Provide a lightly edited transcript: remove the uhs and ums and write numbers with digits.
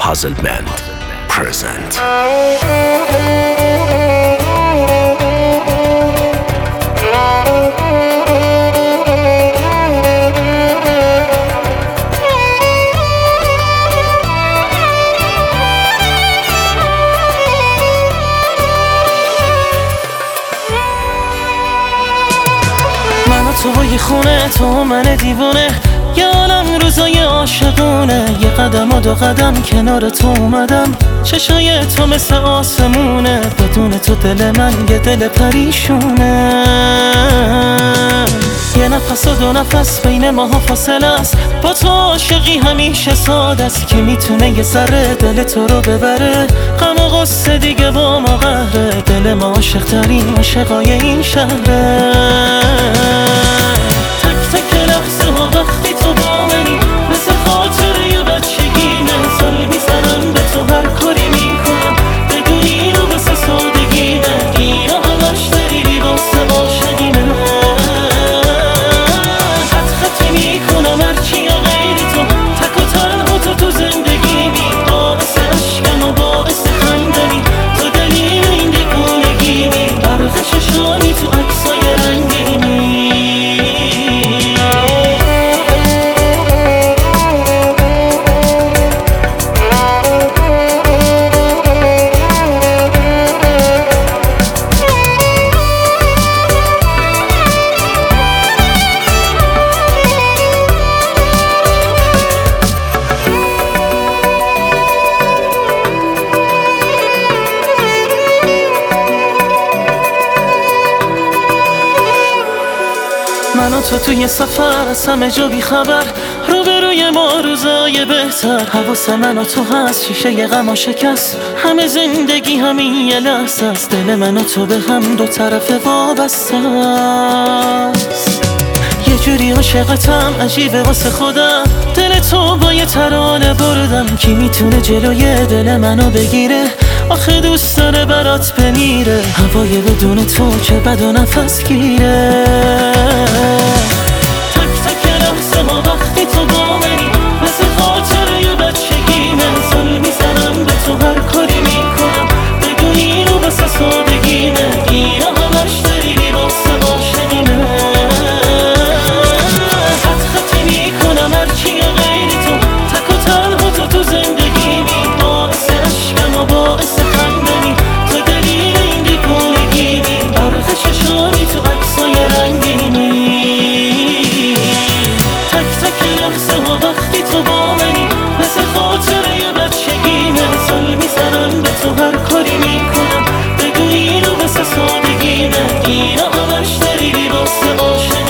Puzzlement present. توی خونه تو من دیوونه، یه عالم روزای عاشقونه. یه قدم و دو قدم کنار تو اومدم، چشای تو مثل آسمونه. بدون تو دل من یه دل پریشونه. یه نفس و دو نفس بین ماها فاصله است، با تو عاشقی همیشه ساده است. که میتونه یه ذره دل تو رو ببره، غم و غصه دیگه با ما قهره. دل ما عاشق ترین عاشقای این شهره. وقتی تو با منی مثل خاطره بچگیمه. سال میزنم به تو هر کاری میکنم، بدون اینو واسه سادگیمه. اینو همش داری واسه عاشقیمه. خط میکنم هرچی یا غیری تو، تک و تنها تو زندگیمی. باعث عشقم و باعث خندمی، تو دلیل این دیوونگیمی. برق چشانی تو عکسای رنگیمی. من و تو توی سفر از همه جا بی خبر، روبروی ما روزای بهتر. حواس من و تو هست، شیشه ی غم و شکست. همه زندگی همین یه لحظه است. دل من و تو به هم دو طرف وابسته است. یه جوری عاشقتم عجیبه واسه خودم، دل تو با یه ترانه بردم. کی میتونه جلوی دل منو بگیره؟ آخه دوست داره برات بمیره. هوای بدون تو چه بد و نفس گیره. تک تک لحظه ما وقتی تو با منی مثل خاطره بچگیمه. سال میزنم به تو هر کاری میکنم، بدون اینو واسه سادگیمه. اینو همش داری واسه عاشقیمه. خط میکنم هرچی یا غیری تو، تک و تنها تو زندگیمی. باعث عشقم و باعث خندمی، تو دلیل این دیوونگیمی. برق چشانی تو عکسای رنگیمی. تک تک لحظه ها وقتی تو با منی مثل خاطره بچگیمه. سال میزنم به تو هر کاری میکنم، بدون اینو واسه سادگیمه. اینو همش داری واسه عاشقیمه.